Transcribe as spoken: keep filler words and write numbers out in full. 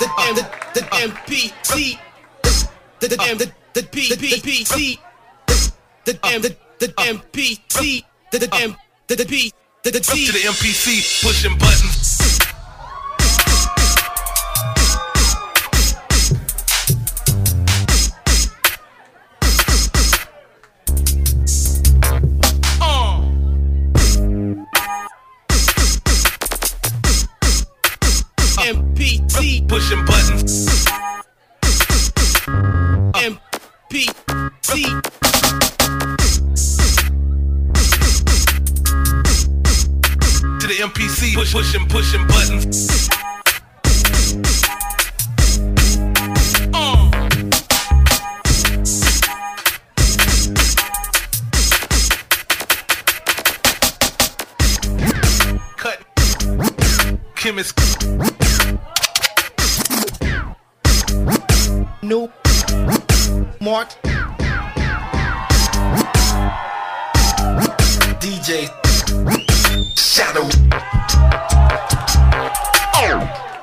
the M, the the M P C, the the M, the the P, the P C, the M, the the M P C, the the M, the the P, the the T. To the M P C, pushing buttons. M P C, pushing buttons. M P C. To the M P C, push, pushing, pushing buttons. Uh. Cut. Chemist. New Mark D J Shadow. Oh.